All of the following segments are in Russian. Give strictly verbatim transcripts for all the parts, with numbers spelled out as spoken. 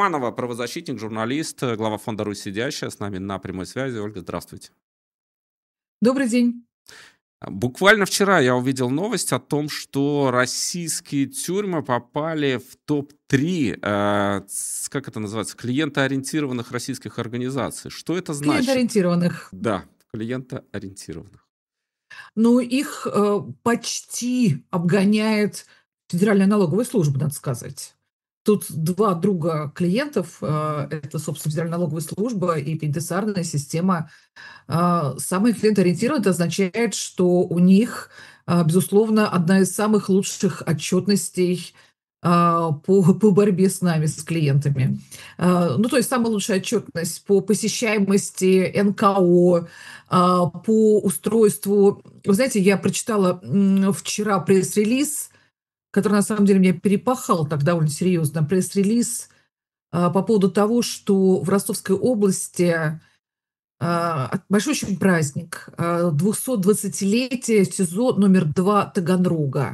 Рахманова, правозащитник, журналист, э, глава фонда «Русь сидящая», с нами на прямой связи. Ольга, здравствуйте. Добрый день. А, Буквально вчера я увидел новость о том, что российские тюрьмы попали в топ три, э, с- как это называется, клиентоориентированных российских организаций. Что это значит? Клиентоориентированных. Да, клиентоориентированных. Но их, э, почти обгоняет Федеральная налоговая служба, надо сказать. Тут два друга клиентов, э, это, собственно, Федеральная налоговая служба и пенитенциарная система. А, самые клиентоориентированные — это означает, что у них, а, безусловно, одна из самых лучших отчетностей, а, по по борьбе с нами, с клиентами. А, ну, то есть самая лучшая отчетность по посещаемости эн ка о, а, по устройству. Вы знаете, я прочитала, м, вчера пресс-релиз, который на самом деле меня перепахал так довольно серьезно. Пресс-релиз, а, по поводу того, что в Ростовской области а, большой очень праздник, а, двухсотдвадцатилетие СИЗО номер два Таганрога.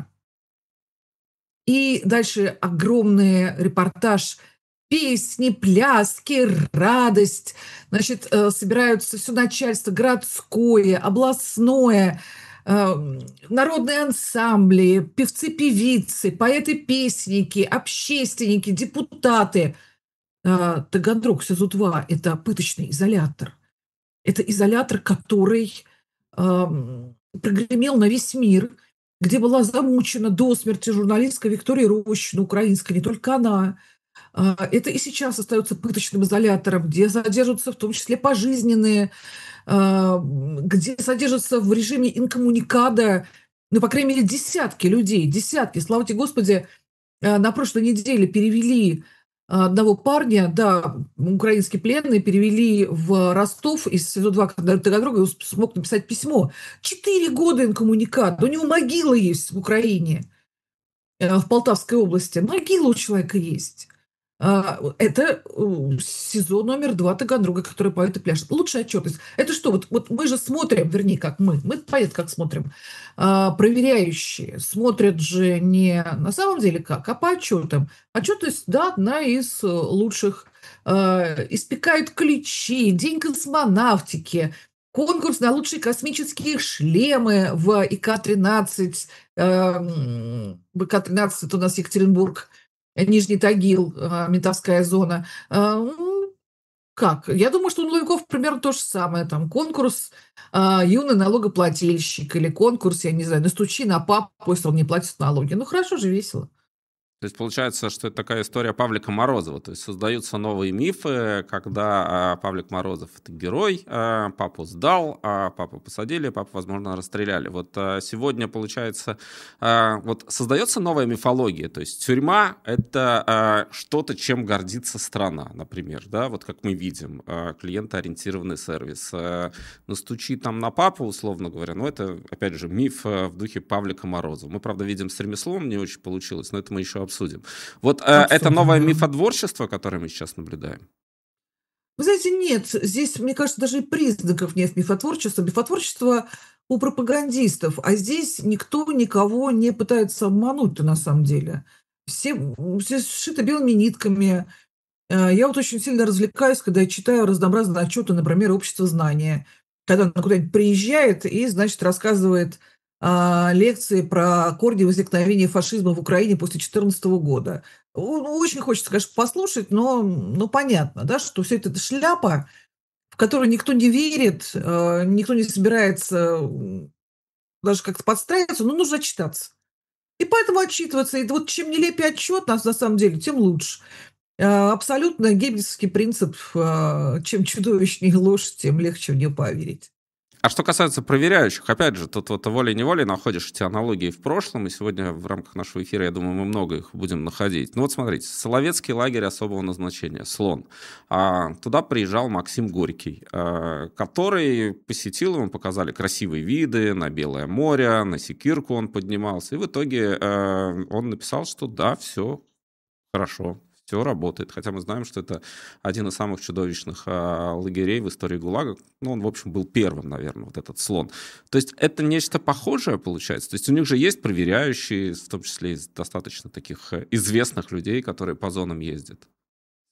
И дальше огромный репортаж: песни, пляски, радость. Значит, э, собираются все начальство городское, областное, ам, народные ансамбли, певцы-певицы, поэты-песенники, общественники, депутаты. А, Таганрог СИЗО два — это пыточный изолятор. Это изолятор, который, ам, прогремел на весь мир, где была замучена до смерти журналистка Виктория Рощина, украинская, не только она. А, это и сейчас остается пыточным изолятором, где содержатся в том числе пожизненные, а, м, где содержатся в режиме инкоммуникада, ну, по крайней мере, десятки людей, десятки. Слава тебе Господи, а, на прошлой неделе перевели а, одного парня, да, украинский пленный, перевели в Ростов из СИЗО два Таганрога, и он смог написать письмо. Четыре года инкоммуникад, у него могила есть в Украине, э, в Полтавской области. Могила у человека есть. А, это, э, СИЗО номер два Таганрога, который поет и пляшет. Лучшая отчетность. Это что, вот вот мы же смотрим, вернее, как мы, мы понятно, как смотрим. А, проверяющие смотрят же не на самом деле как, а по отчетам. Отчетность, да, одна из, э, лучших. А, испекают ключи, День космонавтики, конкурс на лучшие космические шлемы в и ка тринадцать. Эм, в и ка тринадцать — это у нас Екатеринбург, э, Нижний Тагил, а, ментовская зона. А, м, как? Я думаю, что у налоговиков примерно то же самое. Там конкурс, а, "Юный налогоплательщик" или конкурс, я не знаю, "Настучи на папу, если он не платит налоги". Ну, хорошо же, весело. То есть получается, что это такая история Павлика Морозова. То есть создаются новые мифы, когда а, Павлик Морозов — это герой, а, папу сдал, а папу посадили, папу, возможно, расстреляли. Вот а, сегодня, получается, а, вот создается новая мифология. То есть тюрьма — это а, что-то, чем гордится страна, например. Да? Вот как мы видим, а, клиентоориентированный сервис. А, настучи там на папу, условно говоря, но это, опять же, миф а, в духе Павлика Морозова. Мы, правда, видим с ремеслом, не очень получилось, но это мы еще обсудим. Вот э, это Обсудим, новое да. мифотворчество, которое мы сейчас наблюдаем. Вы знаете, нет, здесь, мне кажется, даже и признаков нет мифотворчества. Мифотворчество у пропагандистов, а здесь никто никого не пытается обмануть-то на самом деле. Все, м, все сшито белыми нитками. Э, я вот очень сильно развлекаюсь, когда я читаю разнообразные отчеты, например, "Общество знания", когда оно куда-нибудь приезжает и, значит, рассказывает, а, лекции про корни возникновения фашизма в Украине после четырнадцатого года. О ну, очень хочется, конечно, послушать, но, ну, понятно, да, что все это — это шляпа, в которую никто не верит, э, никто не собирается, м, даже как-то подстраиваться, но нужно отчитаться. И поэтому отчитываться. И вот чем нелепее отчет, нас на самом деле, тем лучше. А, абсолютно геббельсовский принцип, а, чем чудовищнее ложь, тем легче в нее поверить. А что касается проверяющих, опять же, тут вот волей-неволей находишь эти аналогии в прошлом, и сегодня в рамках нашего эфира, я думаю, мы много их будем находить. Ну вот смотрите, Соловецкий лагерь особого назначения, Слон. А, туда приезжал Максим Горький, а, который посетил, ему показали красивые виды на Белое море, на Секирку он поднимался, и в итоге а, он написал, что да, все хорошо, все работает. Хотя мы знаем, что это один из самых чудовищных а, лагерей в истории ГУЛАГа. Ну, он, в общем, был первым, наверное, вот этот Слон. То есть это нечто похожее получается? То есть у них же есть проверяющие, в том числе из достаточно таких э, известных людей, которые по зонам ездят.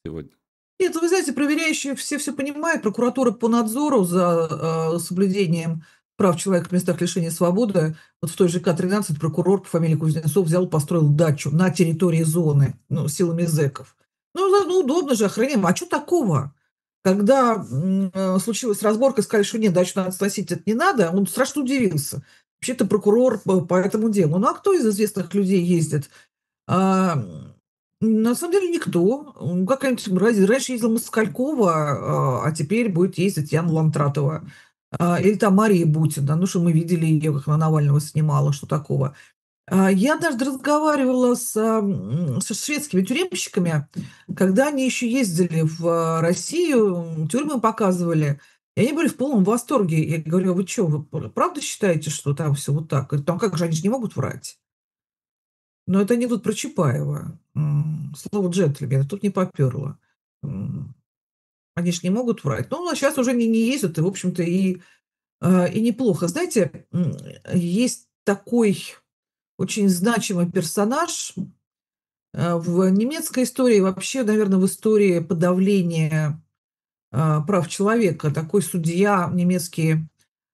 сегодня? Нет, вы знаете, проверяющие все все понимают. Прокуратура по надзору за, э, соблюдением прав человека в местах лишения свободы. Вот в той же К тринадцать прокурор по фамилии Кузнецов взял, построил дачу на территории зоны, ну, силами зэков. Ну, за ну, удобно же, охраняемо. А чё такого? Когда, м, э, случилась разборка, сказали, что нет, дачу надо сносить, это не надо, он страшно удивился. Вообще-то прокурор по по этому делу. Ну, а кто из известных людей ездит? А, м, на самом деле никто. М, какая-нибудь рази раньше ездила Москалькова, а, а теперь будет ездить Яна Лантратова, а, или там Мария Бутина. Ну, что мы видели ее, как она Навального снимала, что такого. А, я однажды разговаривала с, ам, со шведскими тюремщиками, когда они еще ездили в, а, Россию, м, тюрьмы показывали, и они были в полном восторге. Я говорю: "А вы чё, вы пр правда считаете, что там все вот так?" Говорят: "Ну, а как же, они же не могут врать". Но это анекдот про Чапаева. М, слово "джентльмен" тут не попёрло. М, они ж не могут врать. Ну, а щас уже не не ездят, и, в общем-то, и, а, и неплохо. Знаете, м, есть такой очень значимый персонаж, э, в немецкой истории, вообще, наверно, в истории подавления, а, прав человека. Такой судья немецкий,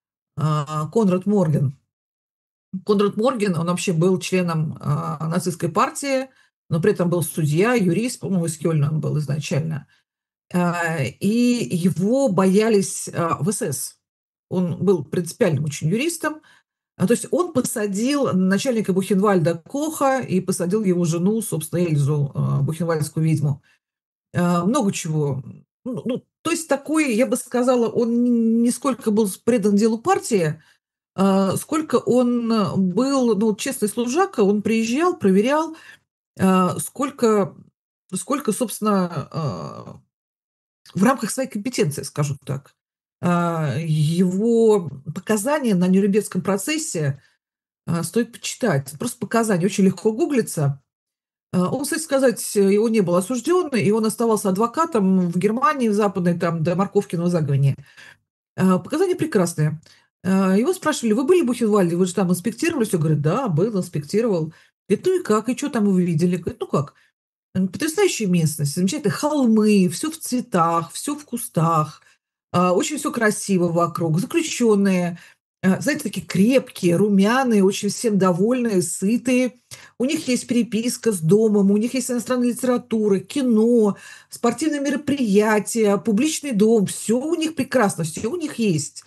а, Конрад Морген. Конрад Морген, он вообще был членом, а, нацистской партии, но при этом был судья, юрист, по-моему, из Кёльна он был изначально. А, и его боялись, а, в СС. Он был принципиальным очень юристом. А, то есть он посадил начальника Бухенвальда Коха и посадил его жену, собственно, Эльзу, а, бухенвальдскую ведьму. А, много чего. Ну ну, то есть такой, я бы сказала, он н не сколько был с предан делу партии, а, сколько он, э, был, ну, честный служака. Он приезжал, проверял, а, сколько сколько, собственно, а, в рамках своей компетенции, скажу так. А, его показания на Нюрнбергском процессе, а, стоит почитать. Просто показания, очень легко гуглится. А, он, кстати сказать, и он не был осужден, и он оставался адвокатом в Германии, в западной, там, до Марковкиного заговения. А, показания прекрасные. А, его спрашивали: "Вы были в Бухенвальде? Вы же там инспектировали всё?" Говорит: "Да, был, инспектировал". Говорит: "Ну и как? И чё там вы видели?" Говорит: "Ну как, м, потрясающая местность, замечательные холмы, всё в цветах, всё в кустах, а, очень всё красиво вокруг, заключенные, а, знаете, такие крепкие, румяные, очень всем довольные, сытые. У них есть переписка с домом, у них есть иностранная литература, кино, спортивные мероприятия, публичный дом. Всё у них прекрасно, всё у них есть".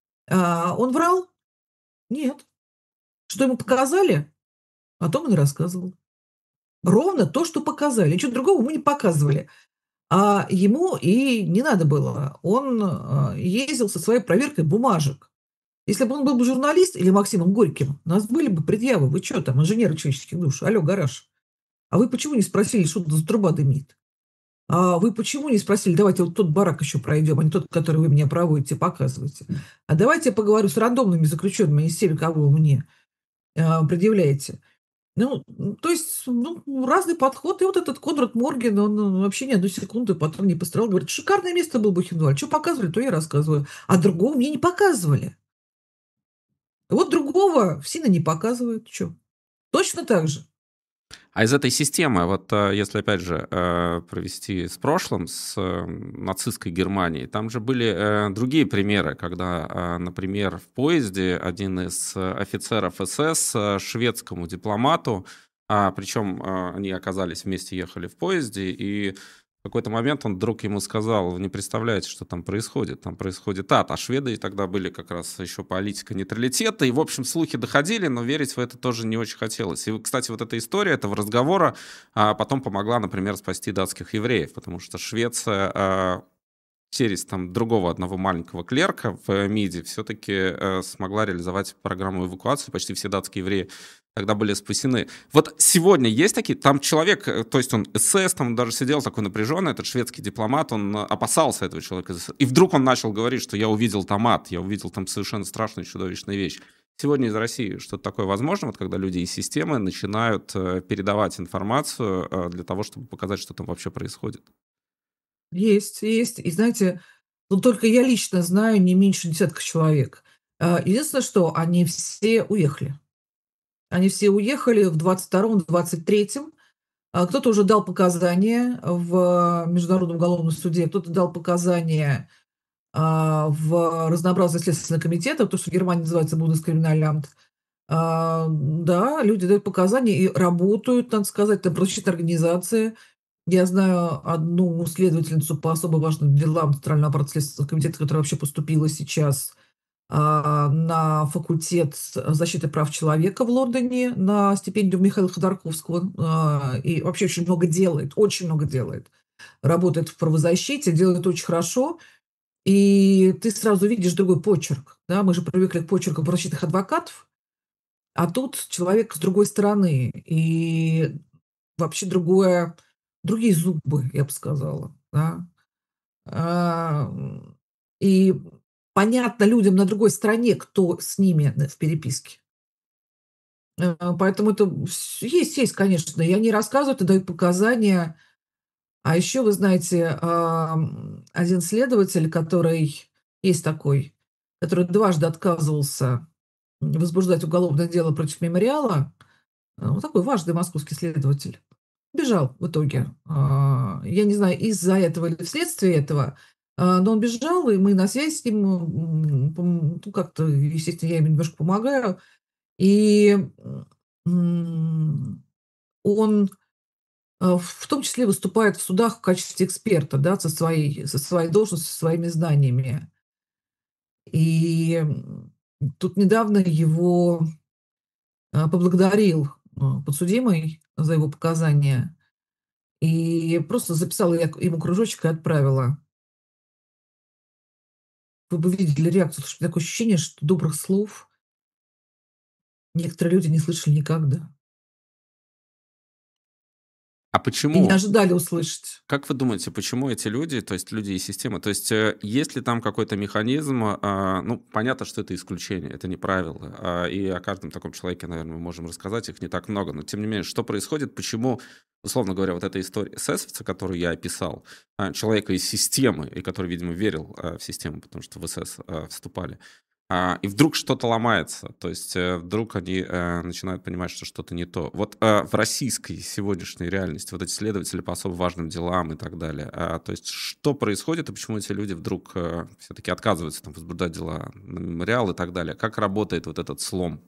А, он врал? Нет. Что ему показали? О том он и рассказывал. Ровно то, что показали. Ничего другого ему не показывали. А ему и не надо было. Он, а, ездил со своей проверкой бумажек. Если бы он был бы журналист или Максимом Горьким, у нас были бы предъявы: "Вы чё там, инженеры человеческих душ, алло, гараж? А вы почему не спросили, что это за труба дымит? А вы почему не спросили: давайте вот тот барак еще пройдем, а не тот, который вы меня проводите, показываете? А давайте я поговорю с рандомными заключенными, а не с теми, кого вы мне, а, предъявляете". Ну, м, то есть, ну, разный подход. И вот этот Конрад Морген, он он вообще ни одну секунду потом не пострадал. Говорит: "Шикарное место был Бухенвальд. Чё показывали, то я и рассказываю. А другого мне не показывали". Вот другого в СИНа не показывают. Чё? Точно так же. А из этой системы, вот, э, если опять же, э, провести с прошлым, с, э, нацистской Германией, там же были, э, другие примеры, когда, э, например, в поезде один из офицеров СС, э, шведскому дипломату, а, причем, э, они оказались вместе, ехали в поезде, и в какой-то момент он вдруг ему сказал: "Вы не представляете, что там происходит. Там происходит ад". А шведы тогда были как раз еще политика нейтралитета, и, в общем, слухи доходили, но верить в это тоже не очень хотелось. И вот, кстати, вот эта история этого разговора, а, потом помогла, например, спасти датских евреев, потому что Швеция, а, через там другого одного маленького клерка в МИДе все-таки, э, смогла реализовать программу эвакуации. Почти все датские евреи тогда были спасены. Вот сегодня есть такие? Там человек, э, то есть он эсэс, там даже сидел такой напряженный, этот шведский дипломат, он опасался этого человека из эсэс. И вдруг он начал говорить, что я увидел там ад, я увидел там совершенно страшную, чудовищную вещь. Сегодня из России что-то такое возможно, вот когда люди из системы начинают, э, передавать информацию, э, для того, чтобы показать, что там вообще происходит? Есть, есть. И знаете, ну, только я лично знаю не меньше десятка человек. А, единственное, что они все уехали. Они все уехали в двадцать втором двадцать третьем. А кто-то уже дал показания в Международном уголовном суде, кто-то дал показания, а, в разнообразных следственных комитетах, то, что в Германии называется Бундескриминалямт. А, да, люди дают показания и работают, надо сказать, это правозащитные организации. Я знаю одну следовательницу по особо важным делам Центрального аппарата Следственного комитета, которая вообще поступила сейчас, а, на факультет защиты прав человека в Лондоне на стипендию Михаила Ходорковского, а, и вообще очень много делает, очень много делает. Работает в правозащите, делает очень хорошо, и ты сразу видишь другой почерк, да. Мы же привыкли к почерку правозащитных адвокатов, а тут человек с другой стороны, и вообще другое другие зубы, я бы сказала, да. А, м, и понятно людям на другой стороне, кто с ними н в переписке. Э, поэтому это вс есть есть, конечно, и они рассказывают и дают показания. А еще, вы знаете, ам, один следователь, который есть такой, который дважды отказывался, м, возбуждать уголовное дело против "Мемориала", э, вот такой важный московский следователь, бежал в итоге. А, я не знаю, из-за этого или вследствие этого, а, но он бежал, и мы на связи с ним, м, пом ну, как-то, естественно, я ему немножко помогаю. И, м, он, а, в том числе выступает в судах в качестве эксперта, да, со своей со своей должностью, со своими знаниями. И, м, тут недавно его, а, поблагодарил, а, подсудимый за его показания и просто записала я ему кружочек и отправила. Вы бы видели реакцию, потому что такое ощущение, что добрых слов некоторые люди не слышали никогда. А И не почему? ожидали услышать. Как вы думаете, почему эти люди, то есть люди из системы, то есть, э, есть ли там какой-то механизм, а, ну, понятно, что это исключение, это не правило, а, и о каждом таком человеке, наверно, мы можем рассказать, их не так много, но тем не менее, что происходит, почему, условно говоря, вот эта история эсэсовца, которую я описал, а, человека из системы, и который, видимо, верил, а, в систему, потому что в эсэс, а, вступали, а, и вдруг что-то ломается, то есть, э, вдруг они, э, начинают понимать, что что-то не то. Вот, а, в российской сегодняшней реальности вот эти следователи по особо важным делам и так далее, а, то есть что происходит и почему эти люди вдруг, э, все-таки отказываются там возбуждать дела на "Мемориал" и так далее? Как работает вот этот слом?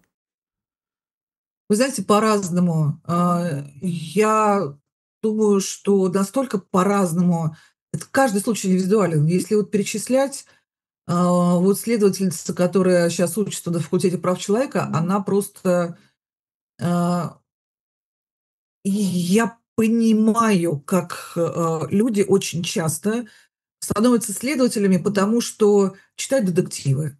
Вы знаете, по-разному. А, я думаю, что настолько по-разному. Это каждый случай индивидуален. Если вот перечислять, а, вот следовательница, которая щас учится на факультете прав человека, она просто, а И я понимаю, как, а, люди очень часто становятся следователями, потому что читают детективы,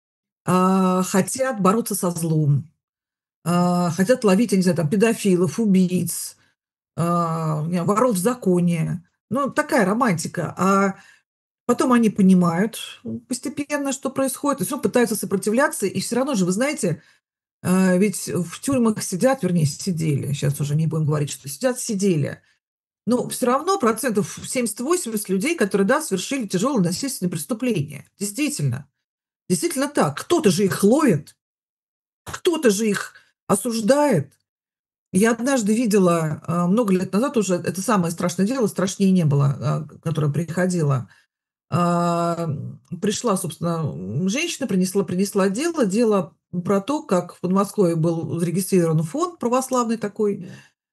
а, хотят бороться со злом, а, хотят ловить, я не знаю, там, педофилов, убийц, а, не знаю, воров в законе. Ну, такая романтика. А потом они понимают, м, постепенно, что происходит, и всё равно пытаются сопротивляться. И всё равно же, вы знаете, а, ведь в тюрьмах сидят, вернее, сидели, щас уже не будем говорить, что сидят, сидели. Но всё равно процентов семьдесят восемьдесят людей, которые, да, совершили тяжелые насильственные преступления. Действительно. Действительно так. Кто-то же их ловит, кто-то же их осуждает. Я однажды видела, а, много лет назад уже, это самое страшное дело, страшнее не было, а, которое приходило. А, пришла, собственно, м, женщина, принесла принесла дело. Дело про то, как в Подмосковье был зарегистрирован фонд православный такой,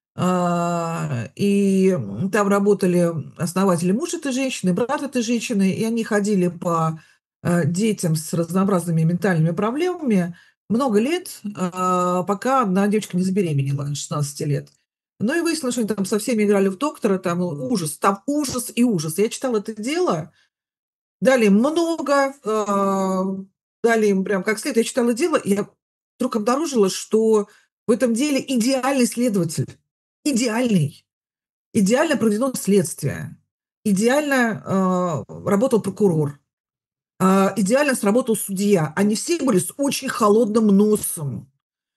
а, и там работали основатель и муж этой женщины, и брат этой женщины, и они ходили по, а, детям с разнообразными ментальными проблемами много лет, а, пока одна девочка не забеременела шестнадцати лет. Ну и выяснилось, что они там со всеми играли в доктора, там ужас, там ужас и ужас. Я читала это дело, дали им много, а, дали им прям как следует. Я читала дело, и я вдруг обнаружила, что в этом деле идеальный следователь, идеальный. Идеально проведено следствие, идеально, а, работал прокурор, а, идеально сработал судья. Они все были с очень холодным носом.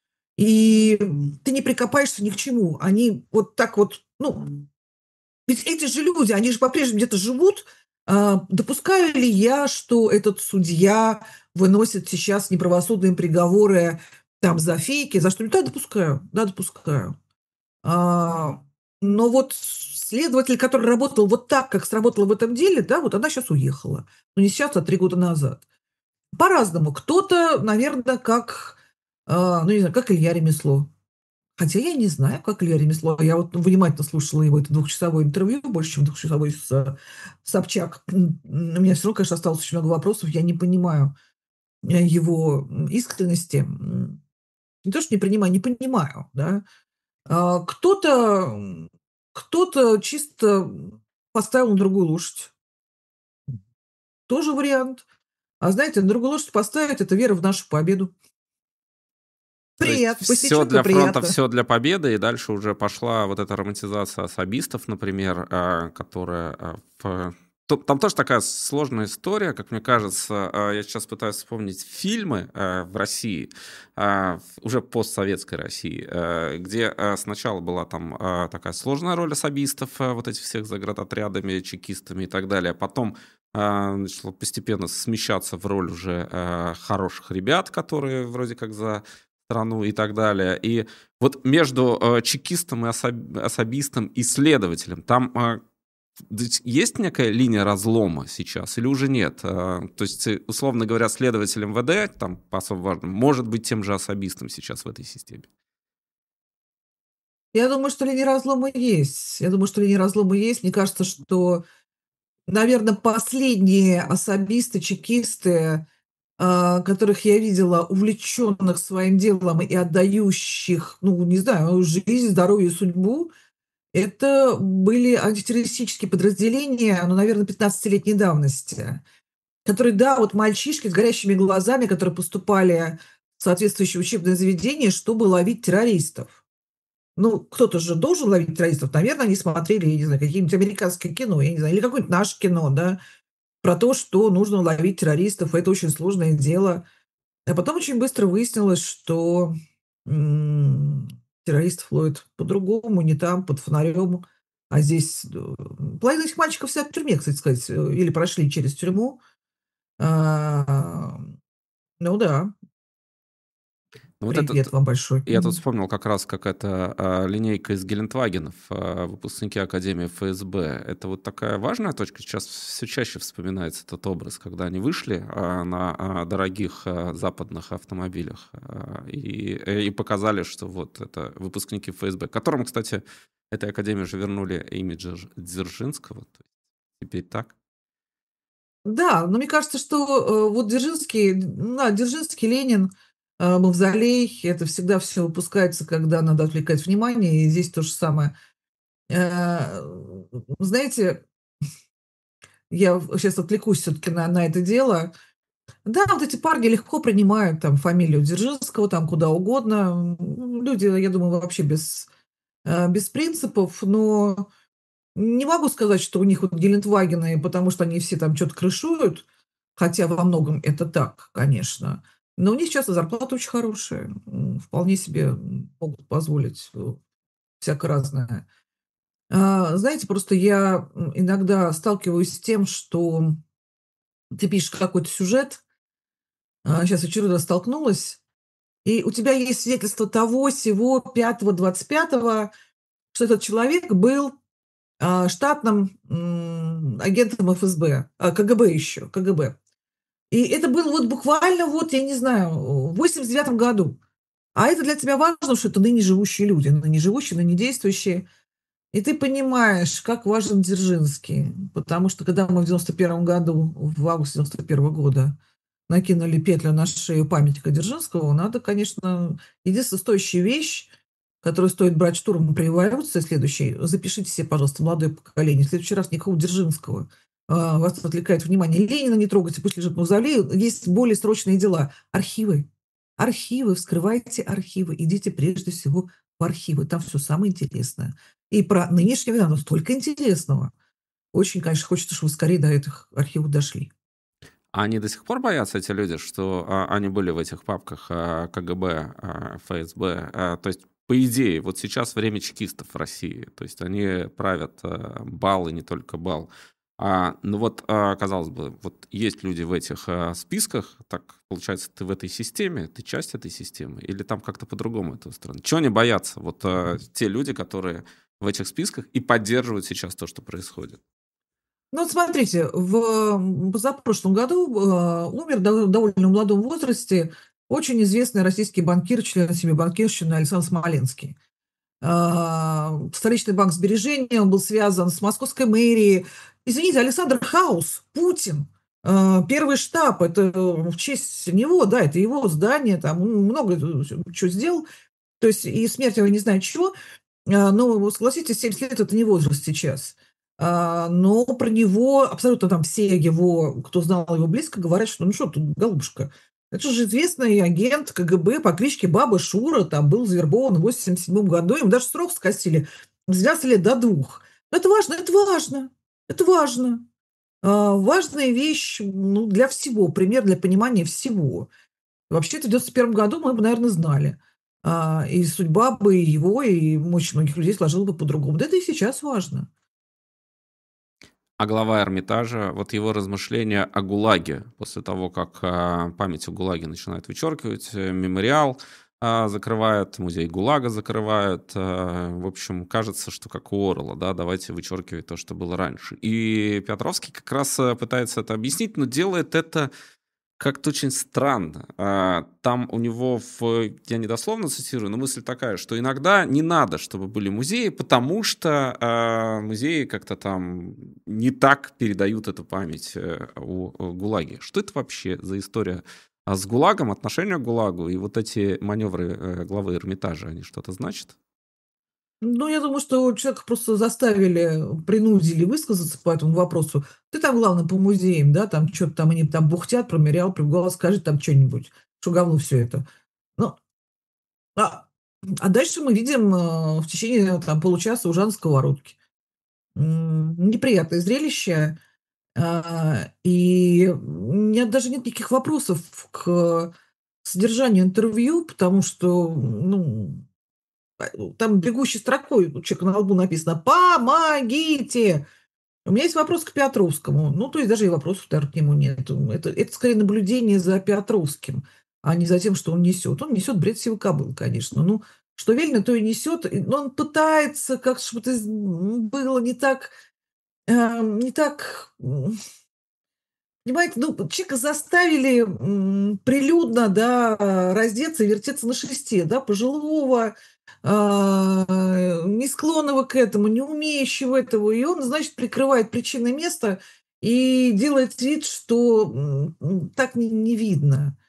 И ты не прикопаешься ни к чему. Они вот так вот, ну Ведь эти же люди, они же по-прежнему где-то живут. А, допускаю ли я, что этот судья выносит сейчас неправосудные приговоры там за фейки, за что-нибудь? Да, допускаю, да, допускаю. А Но вот следователь, который работал вот так, как сработала в этом деле, да, вот она сейчас уехала. Ну, не сейчас, а три года назад. По-разному. Кто-то, наверно, как, а, ну, не знаю, как Илья Ремесло. Хотя я не знаю, как Илья Ремесло. Я вот внимательно слушала его это двухчасовое интервью, больше, чем двухчасовой с э, Собчак. М, м, у меня всё равно, конечно, осталось очень много вопросов. Я не понимаю, э, его, м, искренности. М, не то что не принимаю, не понимаю, да. А, кто-то, м, кто-то чисто, м, поставил на другую лошадь. Тоже вариант. А знаете, на другую лошадь поставить- это вера в нашу победу. То есть Приятно, всё пусть для фронта, приятно. всё для победы, и дальше уже пошла вот эта романтизация особистов, например, а, которая, а, в тут там тоже такая сложная история, как мне кажется. А, я сейчас пытаюсь вспомнить фильмы, а, в России, а, в уже постсоветской России, а, где, а, сначала была там, а, такая сложная роль особистов, а, вот этих всех заградотрядами, чекистами и так далее. Потом, а, начало постепенно смещаться в роль уже, а, хороших ребят, которые вроде как за страну и так далее. И вот между, а, чекистом и особ особистом и следователем там, а, дыть есть некая линия разлома сейчас или уже нет? А, то есть, э, условно говоря, следователь МВД, там, по особо важным, может быть тем же особистом сейчас в этой системе? Я думаю, что линия разлома есть. Я думаю, что линия разлома есть. Мне кажется, что, наверно, последние особисты, чекисты, а, которых я видела увлеченных своим делом и отдающих, ну, не знаю, жизнь, здоровье и судьбу- это были антитеррористические подразделения, ну, наверно, пятнадцатилетней давности. Которые, да, вот мальчишки с горящими глазами, которые поступали в соответствующее учебное заведение, чтобы ловить террористов. Ну, кто-то же должен ловить террористов. Наверно, они смотрели, я не знаю, какие-нибудь американские кино, я не знаю, или какое-нибудь наше кино, да, про то, что нужно ловить террористов. Это очень сложное дело. А потом очень быстро выяснилось, что, м, террористов ловят по-другому, не там, под фонарем. А здесь, д половина этих мальчиков сидят в тюрьме, кстати сказать, э, или прошли через тюрьму. Ам, ну да. Ну, вот этот Привет вам большой. я тут Мгм. вспомнил как раз, как эта, а, линейка из Гелендвагенов, а, выпускники академии ФСБ. Это вот такая важная точка. Сейчас всё чаще вспоминается этот образ, когда они вышли, а, на, а, дорогих, а, западных автомобилях, а, и, э, и показали, что вот это выпускники ФСБ, которым, кстати, этой академии же вернули имя Джерж Дзержинского. То есть теперь так. Да, но мне кажется, что, э, вот Дзержинский, да, Дзержинский, Ленин, э, Мавзолей- это всегда всё выпускается, когда надо отвлекать внимание, и здесь то же самое. Э, знаете, я в щас отвлекусь всё-таки на на это дело. Да, вот эти парни легко принимают там фамилию Дзержинского там куда угодно. М, люди, я думаю, вообще без, э, без принципов, но не могу сказать, что у них вот гелендвагены, потому что они все там чё-то крышуют, хотя во многом это так, конечно. Но у них щас и зарплата очень хорошая. М, вполне себе, м, могут позволить, э, всяко разное. А, знаете, просто я, м, иногда сталкиваюсь с тем, что ты пишешь какой-то сюжет. А, щас в очередной раз столкнулась, и у тебя есть свидетельство того, сего, пятого, двадцать пятого, что этот человек был, а, штатным, м, агентом ФСБ, а, КГБ еще, КГБ. И это было вот буквально вот, я не знаю, в восемьдесят девятом году. А это для тебя важно, потому что это ныне живущие люди, ныне живущие, ныне действующие. И ты понимаешь, как важен Дзержинский. Потому что когда мы в девяносто первом году, в августе девяносто первого года накинули петлю на шею памятника Дзержинского, надо, конечно единственная стоящая вещь, которую стоит брать штурмом при эволюции следующей: запишите себе, пожалуйста, молодое поколение, в следующий раз никакого Дзержинского. А, вас отвлекает внимание. Ленина не трогайте, пусть лежит в мавзолее. Есть более срочные дела. Архивы. Архивы, вскрывайте архивы. Идите прежде всего в архивы. Там всё самое интересное. И про нынешнее время там столько интересного. Очень, конечно, хочется, чтобы вы скорее до этих архивов дошли. А они до сих пор боятся, эти люди, что, а, они были в этих папках, а, КГБ, а, ФСБ? А, то есть, по идее, вот сейчас время чекистов в России. То есть они правят, а, бал и не только бал. А, ну вот, а, казалось бы, вот есть люди в этих, а, списках. Так получается, ты в этой системе, ты часть этой системы или там как-то по-другому это устроено? Чего они боятся? Вот, а, те люди, которые в этих списках и поддерживают сейчас то, что происходит? Ну, вот смотрите, в позапрошлом году э, умер в дов довольно молодом возрасте очень известный российский банкир, член семьи банкирщины Александр Смоленский. А, столичный банк сбережения, он был связан с московской мэрией. Извините, Александр Хаус, Путин, а, первый штаб, это в честь него, да, это его здание, там м, много чё сделал. То есть и смерть его не знаю чего. А, но согласитесь, семьдесят лет- это не возраст сейчас. А, но про него абсолютно там все его, кто знал его близко, говорят, что ну что тут, голубушка, это же известный агент КГБ по кличке Баба Шура, там был завербован в восемьдесят седьмом году, ему даже срок скосили с двенадцати лет до двух. Но это важно, это важно, это важно. А, важная вещь, ну, для всего, пример для понимания всего. Вообще-то в девяносто первом году мы бы, наверно, знали. А, и судьба бы его, и очень многих людей сложилась бы по-другому. Да это и сейчас важно. А глава Эрмитажа, вот его размышления о ГУЛАГе после того, как а, память о ГУЛАГе начинают вычеркивать, э, мемориал а, закрывают, музей ГУЛАГа закрывают. а, В общем, кажется, что как у Орла, да, давайте вычеркивать то, что было раньше. И Петровский как раз э, пытается это объяснить, но делает это как-то очень странно. А, Там у него, в, я недословно цитирую, но мысль такая, что иногда не надо, чтобы были музеи, потому что а, музеи как-то там не так передают эту память э, о, о ГУЛАГе. Что это вообще за история а с ГУЛАГом, отношение к ГУЛАГу и вот эти маневры э, главы Эрмитажа, они что-то значат? Ну, я думаю, что человека просто заставили, принудили высказаться по этому вопросу. Ты там, главное, по музеям, да, там что то там они там бухтят про мемориал, про ГУЛАГ, скажи там что нибудь что говно все это. Ну, а, а дальше мы видим, э, в течение там получаса Ужан сковородки. М, неприятное зрелище. А, и у меня даже нет никаких вопросов к содержанию интервью, потому что, ну, а, там бегущей строкой у человека на лбу написано «Помогите!». У меня есть вопрос к Петровскому. Ну, то есть даже и вопросов, наверно, к нему нет. Это это скорее наблюдение за Петровским, а не за тем, что он несет. Он несет бред сивой кобылы, конечно. Ну, что велено, то и несет. И, но он пытается как чтобы это з м, было не так, а, не так, м понимаете, ну, человека заставили, м, прилюдно, да, раздеться и вертеться на шесте, да, пожилого, а, не склонного к этому, не умеющего этого. И он, значит, прикрывает причинное место и делает вид, что, м, м, так не не видно.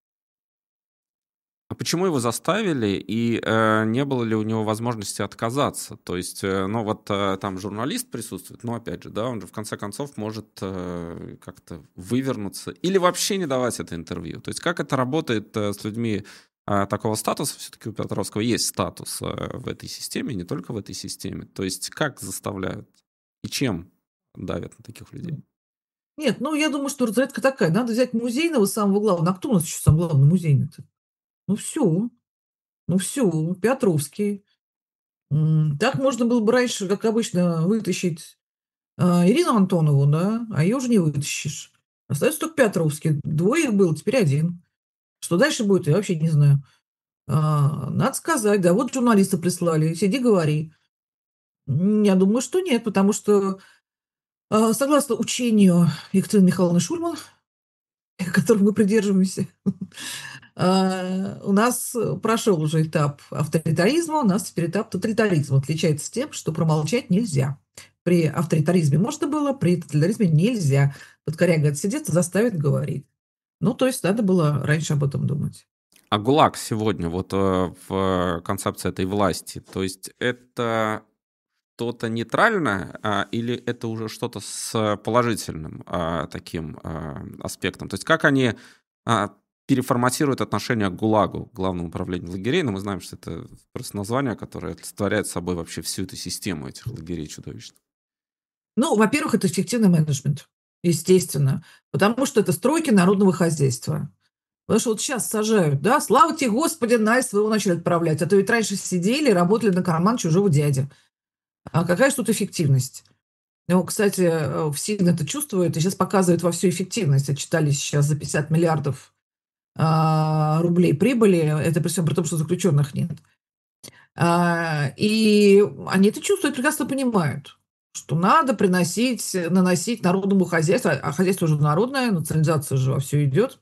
А почему его заставили, и э, не было ли у него возможности отказаться? То есть, э, ну вот э, там журналист присутствует, но опять же, да, он же в конце концов может э, как-то вывернуться или вообще не давать это интервью. То есть, как это работает э, с людьми э, такого статуса? Все-таки у Петровского есть статус э, в этой системе, не только в этой системе. То есть, как заставляют и чем давят на таких людей? М. Нет, ну, я думаю, что разрядка такая: надо взять музейного самого главного. А кто у нас еще самый главный музейный-то? Ну, все, ну, все, Петровский. М, так можно было бы раньше, как обычно, вытащить А, Ирину Антонову, да, а ее уже не вытащишь. Остается только Петровский. Двое их было, теперь один. Что дальше будет, я вообще не знаю. А, надо сказать, да, вот журналисты прислали, сиди говори. М, я думаю, что нет, потому что, а, согласно учению Екатерины Михайловны Шульман, которого мы придерживаемся, а, у нас прошел уже этап авторитаризма, у нас теперь этап тоталитаризма. Отличается тем, что промолчать нельзя. При авторитаризме можно было, при тоталитаризме нельзя. Вот коряга отсидеться, заставит говорить. Ну, то есть надо было раньше об этом думать. А ГУЛАГ сегодня вот э, в концепции этой власти, то есть это что-то нейтральное, а, или это уже что-то с положительным а, таким а, аспектом? То есть как они а, переформатируют отношение к ГУЛАГу, Главному управлению лагерей? Но мы знаем, что это просто название, которое олицетворяет собой вообще всю эту систему этих лагерей чудовищных. Ну, во-первых, это эффективный менеджмент, естественно, потому что это стройки народного хозяйства. Потому что вот сейчас сажают, да, слава тебе, Господи, на своего начали отправлять. А то ведь раньше сидели и работали на карман чужого дяди. А какая же тут эффективность? Ну, кстати, э, ФСИН это чувствует и сейчас показывает во всю эффективность. Отчитались сейчас за пятьдесят миллиардов а, рублей прибыли. Это при всем при том, что заключенных нет. А, и они это чувствуют, прекрасно понимают, что надо приносить, наносить народному хозяйству, а хозяйство уже народное, национализация же вовсю идет.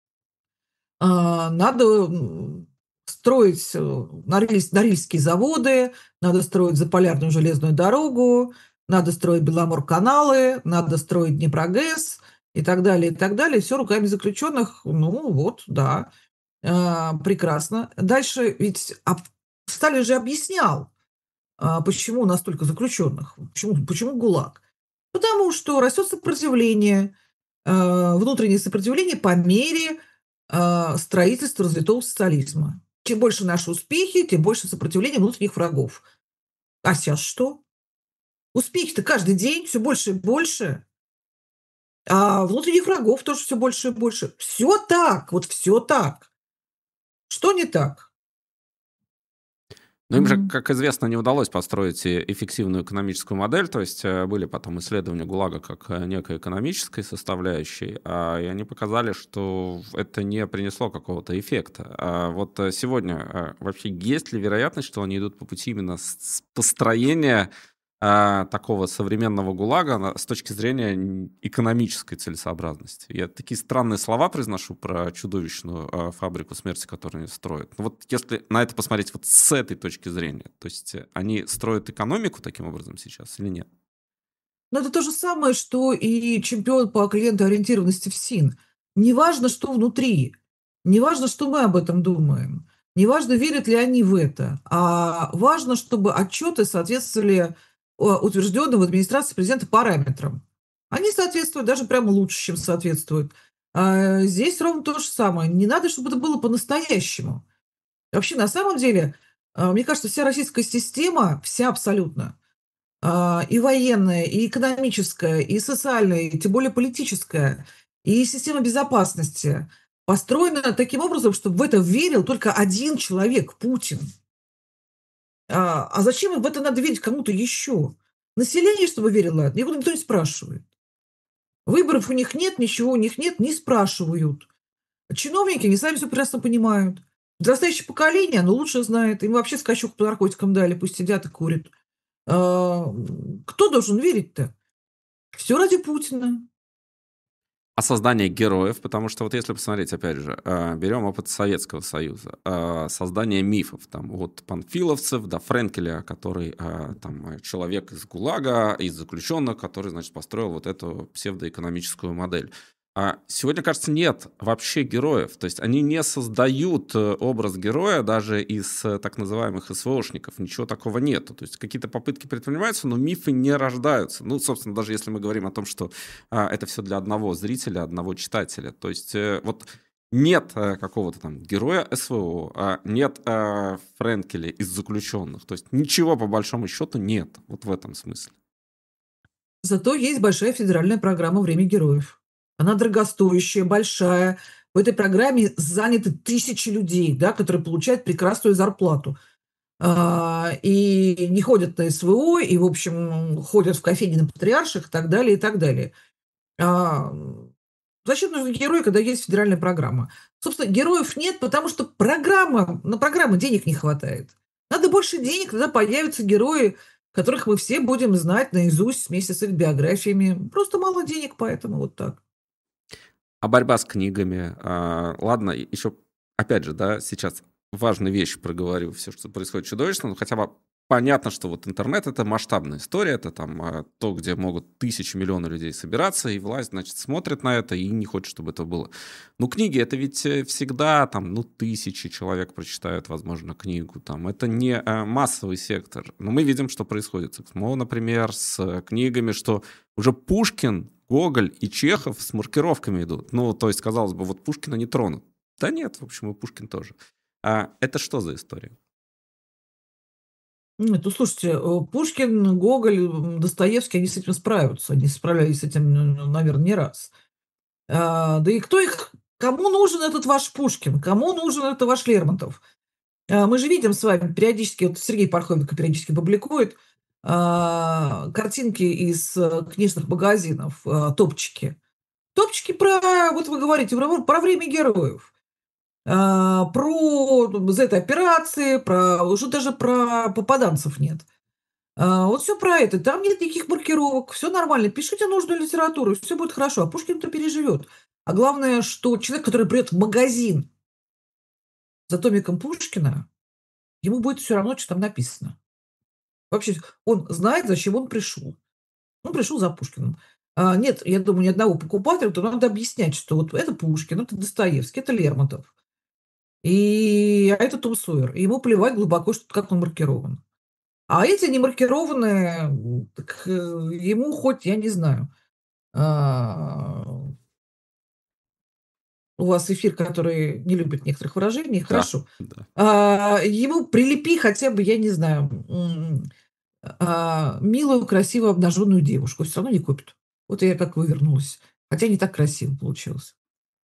А, надо, м, строить, э, норильс норильские заводы, надо строить Заполярную железную дорогу, надо строить Беломорканалы, надо строить Днепрогэс и так далее, и так далее. Все руками заключенных. Ну вот, да, а, прекрасно. Дальше ведь ап Сталин же объяснял, а, почему настолько заключенных, почему почему ГУЛАГ. Потому что растет сопротивление, а, внутреннее сопротивление по мере, а, строительства развитого социализма. Чем больше наши успехи, тем больше сопротивления внутренних врагов. А сейчас что? Успехи-то каждый день все больше и больше, а внутренних врагов тоже все больше и больше. Все так, вот все так. Что не так? Но им же, как известно, не удалось построить э, эффективную экономическую модель, то есть э, были потом исследования ГУЛАГа как э, некой экономической составляющей, а, и они показали, что это не принесло какого-то эффекта. А вот э, сегодня э, вообще есть ли вероятность, что они идут по пути именно с с построения а, такого современного ГУЛАГа на- с точки зрения н- экономической целесообразности? Я такие странные слова произношу про чудовищную а, фабрику смерти, которую они строят. Но вот если на это посмотреть вот с этой точки зрения, то есть э, они строят экономику таким образом сейчас или нет? Но это то же самое, что и чемпион по клиентоориентированности в СИН. Неважно, что внутри, неважно, что мы об этом думаем, неважно, верят ли они в это, а важно, чтобы отчеты соответствовали а, утвержденным в администрации президента параметрам. Они соответствуют даже прямо лучше, чем соответствуют. А здесь ровно то же самое. Не надо, чтобы это было по-настоящему. Вообще, на самом деле, а, мне кажется, вся российская система, вся абсолютно, а, и военная, и экономическая, и социальная, и тем более политическая, и система безопасности построена таким образом, чтобы в это верил только один человек — Путин. А, а зачем им в это надо верить кому-то еще? Население, чтобы верило, его никто не спрашивает. Выборов у них нет, ничего у них нет, не спрашивают. Чиновники, они сами все прекрасно понимают. Подрастающее поколение, оно лучше знает. Им вообще скачок по наркотикам дали, пусть сидят и курят. А, м, кто должен верить-то? Все ради Путина. А создание героев, потому что вот если посмотреть, опять же, а, берем опыт Советского Союза, а, создание мифов, там, от панфиловцев до Френкеля, который а, там э, человек из ГУЛАГа, из заключенных, который, значит, построил вот эту псевдоэкономическую модель. А сегодня, кажется, нет вообще героев. То есть они не создают э, образ героя даже из э, так называемых СВОшников. Ничего такого нету. То есть какие-то попытки предпринимаются, но мифы не рождаются. Ну, собственно, даже если мы говорим о том, что а, это все для одного зрителя, одного читателя. То есть э, вот нет э, какого-то там героя СВО, а нет э, Френкеля из заключенных. То есть ничего по большому счету нет. Вот в этом смысле. Зато есть большая федеральная программа «Время героев». Она дорогостоящая, большая. В этой программе заняты тысячи людей, да, которые получают прекрасную зарплату. А, и не ходят на СВО, и, в общем, ходят в кофейни на Патриарших и так далее, и так далее. А, м, Зачем нужны герои, когда есть федеральная программа? Собственно, героев нет, потому что программа, на программу денег не хватает. Надо больше денег, тогда появятся герои, которых мы все будем знать наизусть вместе с их биографиями. Просто мало денег, поэтому вот так. А борьба с книгами. А, ладно, еще, опять же, да, сейчас важную вещь проговорю. Все, что происходит чудовищно, но хотя бы понятно, что вот интернет — это масштабная история, это там а, то, где могут тысячи, миллионы людей собираться, и власть, значит, смотрит на это и не хочет, чтобы это было. Ну, книги — это ведь э, всегда там, ну, тысячи человек прочитают, возможно, книгу. Там. Это не а, массовый сектор. Но мы видим, что происходит с ЭКСМО, например, с э, книгами, что уже Пушкин, Гоголь и Чехов с маркировками идут. Ну, то есть, казалось бы, вот Пушкина не тронут. Да нет, в общем, и Пушкин тоже. А это что за история? Нет, ну слушайте, э, Пушкин, Гоголь, м, Достоевский, они с этим справятся. Они справлялись с этим, наверное, не раз. А, да и кто их кому нужен этот ваш Пушкин? Кому нужен это ваш Лермонтов? А, мы же видим с вами периодически, вот Сергей Пархоменко периодически публикует, а, картинки из, э, книжных магазинов, а, топчики. Топчики про, вот вы говорите, про про время героев. А, про зет-операции, про уже даже про попаданцев нет. А, вот всё про это. Там нет никаких маркировок, всё нормально. Пишите нужную литературу, всё будет хорошо. А Пушкин-то переживет. А главное, что человек, который придет в магазин за томиком Пушкина, ему будет всё равно, чё там написано. Вообще, он знает, зачем он пришел. Он пришел за Пушкиным. А, нет, я думаю, ни одного покупателя, то надо объяснять, что вот это Пушкин, это Достоевский, это Лермонтов. И, а это Том Сойер. И ему плевать глубоко, что как он маркирован. А эти немаркированные, м, так, э, ему хоть, я не знаю, а У вас эфир, который не любит некоторых выражений, Да, хорошо. да. А, ему прилепи хотя бы, я не знаю, м, а, милую, красивую обнаженную девушку, всё равно не купит. Вот я как вывернулась, хотя не так красиво получилось.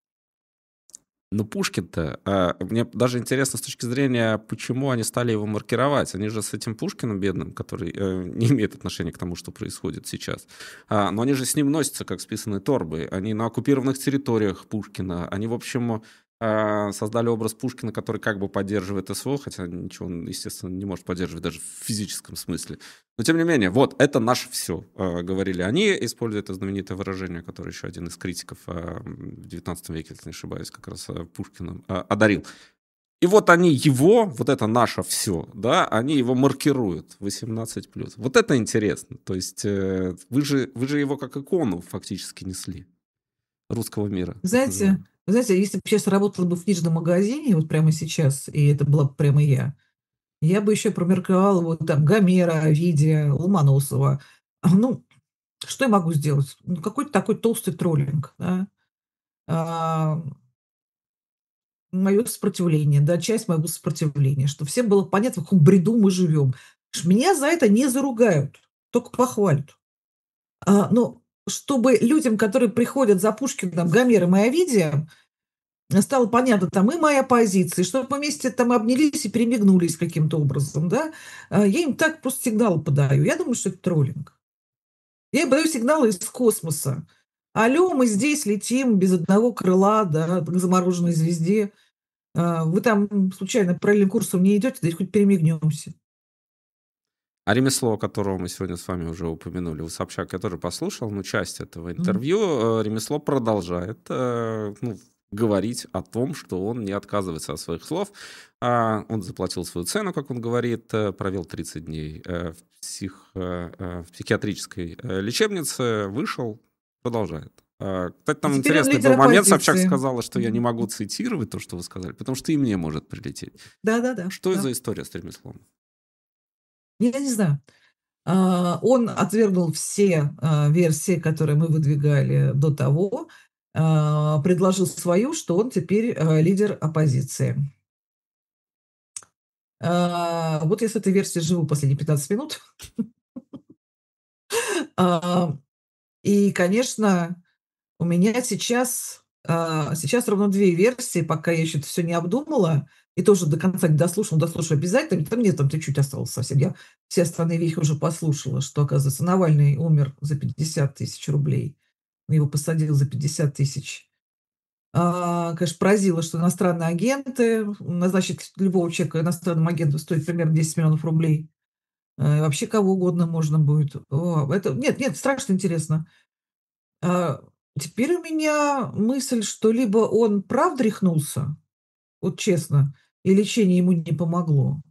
Ну, Пушкин-то, а, мне даже интересно с точки зрения, почему они стали его маркировать. Они же с этим Пушкиным бедным, который, э, не имеет отношения к тому, что происходит сейчас, а, но они же с ним носятся, как с писаной торбой. Они на оккупированных территориях Пушкина. Они, в общем, а, создали образ Пушкина, который как бы поддерживает СВО, хотя ничего он, естественно, не может поддерживать даже в физическом смысле. Но тем не менее, вот, это наше всё, а, говорили они, используя это знаменитое выражение, которое еще один из критиков, а, в девятнадцатом веке, если не ошибаюсь, как раз, а, Пушкина, а, одарил. И вот они его, вот это наше всё, да, они его маркируют восемнадцать плюс. Вот это интересно. То есть, э, вы же вы же его как икону фактически несли русского мира, так Знаете называемого. знаете, если б щас работала бы в книжном магазине, вот прямо сейчас, и это была бы прямо я, я бы еще промарковала вот там Гомера, Овидия, Ломоносова. А, ну, что я могу сделать? Ну, какой-то такой толстый троллинг, да. А Мое сопротивление, да, часть моего сопротивления, чтобы всем было понятно, в каком бреду мы живем. Ш меня за это не заругают, тока похвалят. А, но чтобы людям, которые приходят за Пушкиным, Гомером и Овидием, стало понятно там и моя позиция, и чтобы мы вместе там обнялись и перемигнулись каким-то образом, да, а, я им так просто сигналы подаю. Я думаю, что это троллинг. Я им подаю сигналы из космоса: "Алло, мы здесь летим без одного крыла, да, к замороженной звезде. А, вы там случайно параллельным курсом не идете? Давайте хоть перемигнемся". А "Ремесло", которого мы сегодня с вами уже упомянули, у Собчак я тоже послушал, ну, часть этого Мгм. интервью. Э, "Ремесло" продолжает, э, ну, говорить о том, что он не отказывается от своих слов. А, он заплатил свою цену, как он говорит, э, провел тридцать дней, э, в псих э, э, в психиатрической, э, лечебнице, вышел, продолжает. А, кстати, И там теперь он интересный лидер был момент. Собчак оппозиции. сказала, что я не Мгм. могу цитировать то, что вы сказали, потому что и мне может прилететь. Да-да-да, Что это да. за история с "Ремеслом"? Я не знаю. А, он отвергнул все, а, версии, которые мы выдвигали до того, а, предложил свою, что он теперь, а, лидер оппозиции. А, вот я с этой версией живу последние пятнадцать минут. А, и, конечно, у меня сейчас, а, сейчас ровно две версии, пока я еще это всё не обдумала и тоже до конца не дослушала. Дослушаю обязательно. Да мне там чуть-чуть осталось совсем. Я все остальные вехи уже послушала, что, оказывается, Навальный умер за пятьдесят тысяч рублей. Его посадили за пятьдесят тысяч. А, конечно, поразило, что иностранные агенты назначить любого человека иностранным агентом стоит примерно десять миллионов рублей. А, и вообще кого угодно можно будет. О, это нет нет, страшно интересно. А, теперь у меня мысль, что либо он правда рехнулся, вот честно, и лечение ему не помогло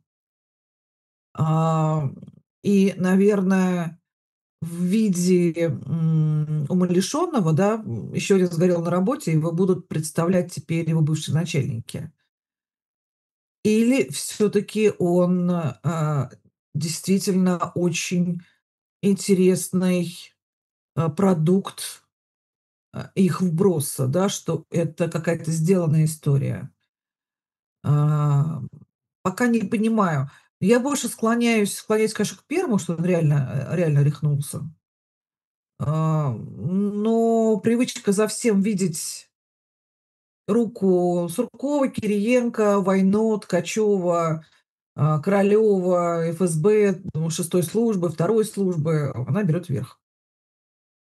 а, и, наверное, в виде, м, умалишенного, да, м, еще один сгорел на работе, его будут представлять теперь его бывшие начальники. Или всё-таки он, а, действительно очень интересный, а, продукт, а, их вброса, да, что это какая-то сделанная история. А, пока не понимаю. Я больше склоняюсь склоняюсь, конечно, к первому, что он реально, э, реально рехнулся. А, но привычка за всем видеть руку Суркова, Кириенко, Войно, Ткачева, а, Королева, ФСБ, ну, шестой службы, второй службы, она берет верх.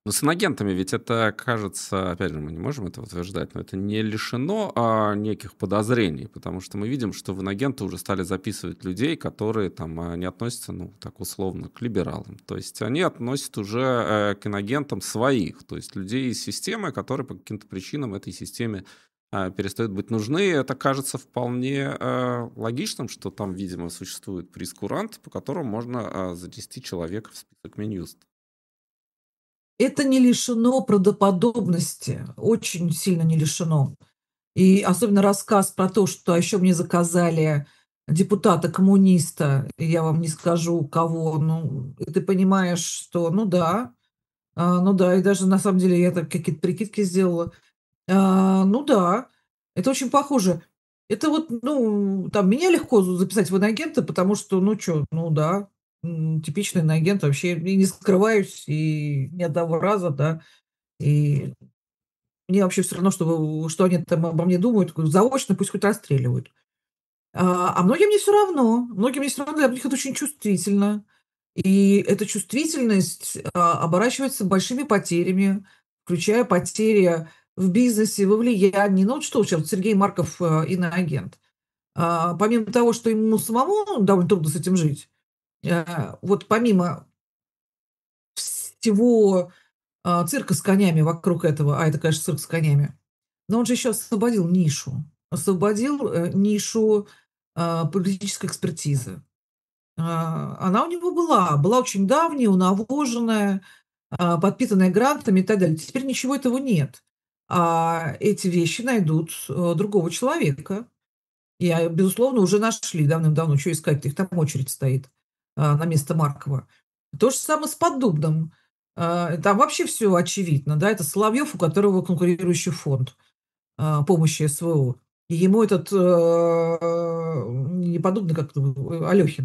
Ну, с инагентами ведь это, кажется, опять же, мы не можем это утверждать, но это не лишено а, неких подозрений, потому что мы видим, что в инагенты уже стали записывать людей, которые там а, не относятся, ну, так условно, к либералам. То есть они относят уже э, к инагентам своих, то есть людей из системы, которые по каким-то причинам этой системе а, перестают быть нужны. И это кажется вполне э, логичным, что там, видимо, существует прейскурант, по которому можно а, занести человека в список Минюста. Это не лишено правдоподобности, очень сильно не лишено. И особенно рассказ про то, что еще мне заказали депутата-коммуниста, и я вам не скажу кого, ну, и ты понимаешь, что, ну да, а, ну да, и даже на самом деле я так какие-то прикидки сделала. А, ну да, это очень похоже. Это вот, ну, там меня легко з записать в иноагенты, потому что, ну чё, ну да, м, типичный иноагент вообще, и не скрываюсь, и ни одного раза, да. И мне вообще всё равно, что в что они там обо мне думают, заочно пусть хоть расстреливают. А, а многим не всё равно. Многим не всё равно, для них это очень чувствительно. И эта чувствительность, а, оборачивается большими потерями, включая потери в бизнесе, во влиянии. Ну вот что щас Сергей Марков, а, иноагент. А, помимо того, что ему самому довольно трудно с этим жить, а, вот помимо всего, а, цирка с конями вокруг этого, а это, конечно, цирк с конями, но он же еще освободил нишу. Освободил, э, нишу, а, политической экспертизы. А, она у него была, была очень давняя, унавоженная, а, подпитанная грантами и так далее. Теперь ничего этого нет. А эти вещи найдут, э, другого человека. И, а, безусловно, уже нашли давным-давно. Чё искать-то? Их там очередь стоит, а, на место Маркова. То же самое с Поддубным. А, там вообще всё очевидно, да. Это Соловьев, у которого конкурирующий фонд, а, помощи СВО. И ему этот, а, не Поддубный, как его, Алёхин.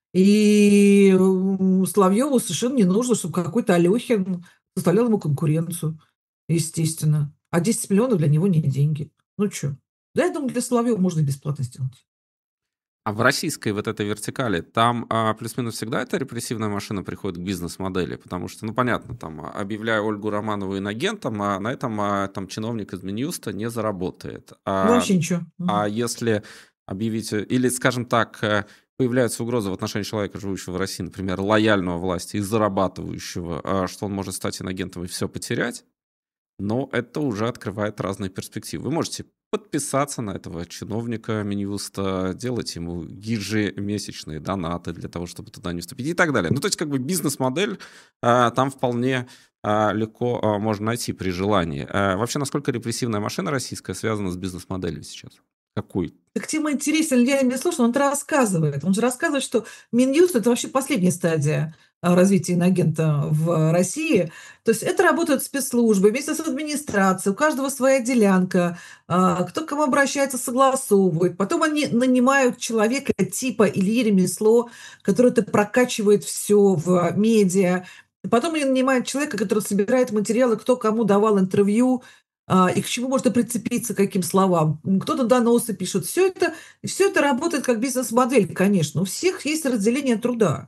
И, м, Соловьеву совершенно не нужно, чтобы какой-то Алёхин составлял ему конкуренцию, естественно. А десять миллионов для него не деньги. Ну чё? Да, я думаю, для Соловьева можно и бесплатно сделать. А в российской вот этой вертикали, там, а, плюс-минус всегда эта репрессивная машина приходит к бизнес-модели? Потому что, ну, понятно, там, а, объявляя Ольгу Романову инагентом, а на этом, а, там чиновник из Минюста не заработает. А, Вообще ничего. а Мгм. если объявить, э, или, скажем так, э, появляется угроза в отношении человека, живущего в России, например, лояльного власти и зарабатывающего, а, что он может стать инагентом и все потерять, но это уже открывает разные перспективы. Вы можете подписаться на этого чиновника Минюста, делать ему ежемесячные донаты для того, чтобы туда не вступить и так далее. Ну, то есть, как бы бизнес-модель а, там вполне а, легко а, можно найти при желании. А, вообще, насколько репрессивная машина российская связана с бизнес-моделью сейчас? Какой? Так тем интересен Илья Беслушин, он-то рассказывает. Он же рассказывает, что Минюст- это вообще последняя стадия, а, развития иноагента в России. То есть это работают спецслужбы вместе с администрацией, у каждого своя делянка, а, кто к кому обращается, согласовывает. Потом они нанимают человека типа Ильи Ремесло, который это прокачивает всё в медиа. Потом они нанимают человека, который собирает материалы, кто кому давал интервью, а, и к чему можно прицепиться, к каким словам. М, кто-то доносы пишет. Всё это всё это работает как бизнес-модель, конечно. У всех есть разделение труда.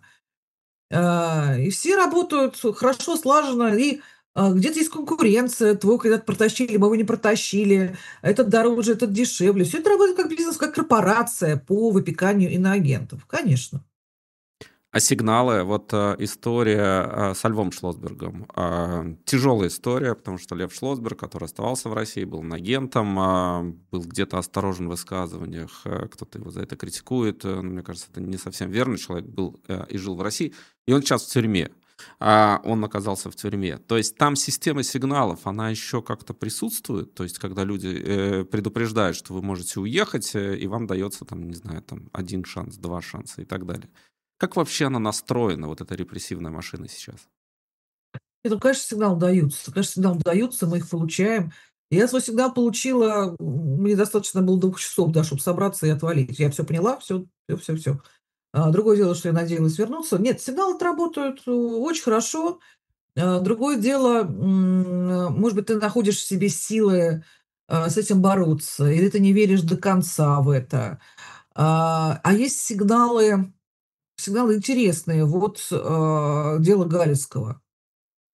А, и все работают хорошо, слаженно, и, а, где-то есть конкуренция. Твой когда-то протащили, мы его не протащили. Этот дороже, этот дешевле. Всё это работает как бизнес, как корпорация по выпеканию иноагентов. Конечно. А сигналы, вот, а, история, а, со Львом Шлосбергом. А, тяжелая история, потому что Лев Шлосберг, который оставался в России, был инагентом, а, был где-то осторожен в высказываниях, а, кто-то его за это критикует. Э, но мне кажется, это не совсем верно. Человек был, а, и жил в России, и он сейчас в тюрьме. А, он оказался в тюрьме. То есть там система сигналов, она еще как-то присутствует? То есть когда люди, э, предупреждают, что вы можете уехать, э, и вам дается, там, не знаю, там один шанс, два шанса и так далее. Как вообще она настроена, вот эта репрессивная машина сейчас? Не, ну, конечно, сигналы даются. Конечно, сигналы даются, мы их получаем. Я свой сигнал получила, м, мне достаточно было двух часов, да, чтобы собраться и отвалить. Я всё поняла, всё, всё всё всё. А, другое дело, что я надеялась вернуться. Нет, сигналы-то работают, э, очень хорошо. А, другое дело, м, может быть, ты находишь в себе силы, а, с этим бороться, или ты не веришь до конца в это. А, а есть сигналы сигналы интересные. Вот, а, дело Галицкого.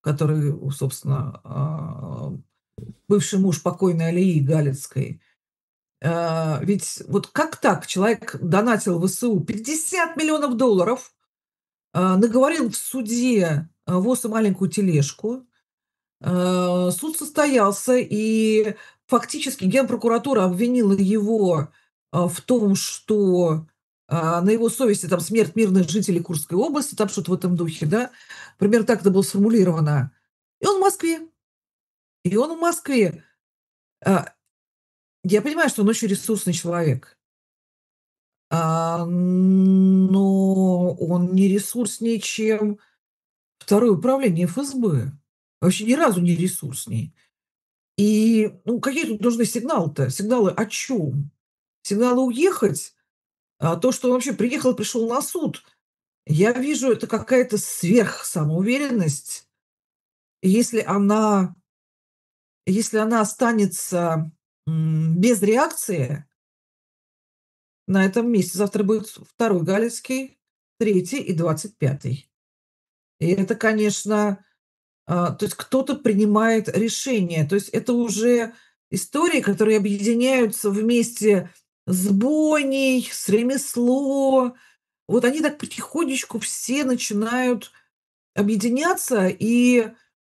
который, собственно, а, бывший муж покойной Алии Галицкой. А, ведь вот как так? Человек донатил в ВСУ пятьдесят миллионов долларов, а, наговорил в суде а, воз и маленькую тележку. А, суд состоялся, и фактически Генпрокуратура обвинила его а, в том, что а, на его совести там смерть мирных жителей Курской области, там что-то в этом духе, да. Примерно так это было сформулировано. И он в Москве. И он в Москве. А, я понимаю, что он очень ресурсный человек. А, но он не ресурснее, чем второе управление ФСБ. Вообще ни разу не ресурснее. И, ну, какие тут нужны сигналы-то? Сигналы о чём? Сигналы уехать? А то, что он вообще приехал, пришел на суд, я вижу, это какая-то сверхсамоуверенность. И если она если она останется, м, без реакции, на этом месте завтра будет второй Галицкий, третий и двадцать пятый. И это, конечно, а, то есть кто-то принимает решение. То есть это уже истории, которые объединяются вместе с бойней, с ремесло. Вот они так потихонечку все начинают объединяться, и,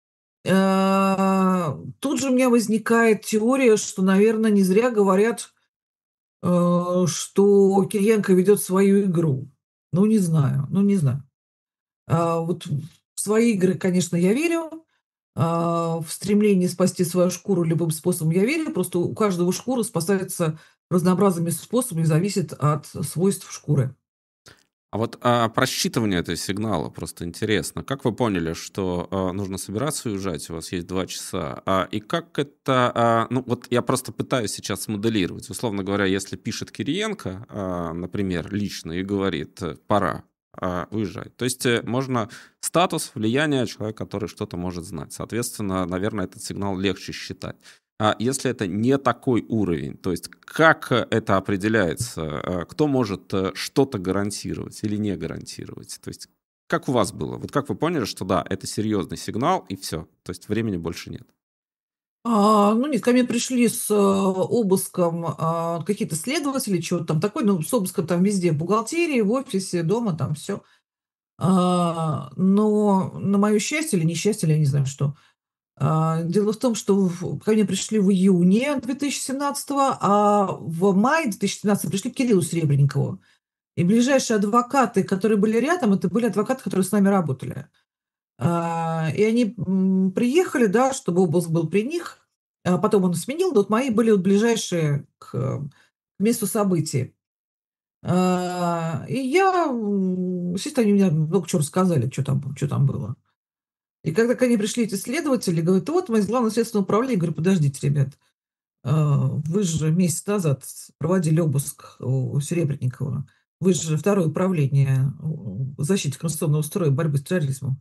а, тут же у меня возникает теория, что, наверно, не зря говорят, э, что Кириенко ведет свою игру. Ну, не знаю, ну, не знаю. А, вот в свои игры, конечно, я верю, а, в стремление спасти свою шкуру любым способом я верю. Просто у каждого шкура спасается разнообразными способами, зависит от свойств шкуры. А вот, а, про считывание этого сигнала просто интересно. Как вы поняли, что, а, нужно собираться и уезжать? У вас есть два часа. А, и как это, а, ну, вот я просто пытаюсь сейчас смоделировать. Условно говоря, если пишет Кириенко, а, например, лично и говорит: э, "Пора, а, уезжать". То есть, э, можно статус, влияние человека, который что-то может знать. Соответственно, наверное, этот сигнал легче считать. А если это не такой уровень, то есть как э, это определяется? Э, Кто может э, что-то гарантировать или не гарантировать? То есть как у вас было? Вот как вы поняли, что да, это серьезный сигнал и все, то есть времени больше нет? А, ну нет, ко мне пришли с, э, обыском, а, какие-то следователи, чё-то там такое, ну, с обыском там везде, в бухгалтерии, в офисе, дома, там все. А, но на мое счастье или несчастье, или я не знаю что, а, дело в том, что в ко мне пришли в июне две тысячи семнадцатого, а в мае две тысячи семнадцатого пришли к Кириллу Серебренникову. И ближайшие адвокаты, которые были рядом, это были адвокаты, которые с нами работали. А, и они, м, приехали, да, чтобы обыск был при них. А потом он сменил, да, вот мои были вот ближайшие к, э, к месту событий. А, и я, м, естественно, они мне много чё рассказали, чё там чё там было. И когда ко мне пришли эти следователи, говорят: "Вот мы из Главного следственного управления". Говорю: "Подождите, ребят, а, вы же месяц назад проводили обыск у Серебренникова. Вы же второе управление у защиты конституционного строя, борьбы с терроризмом".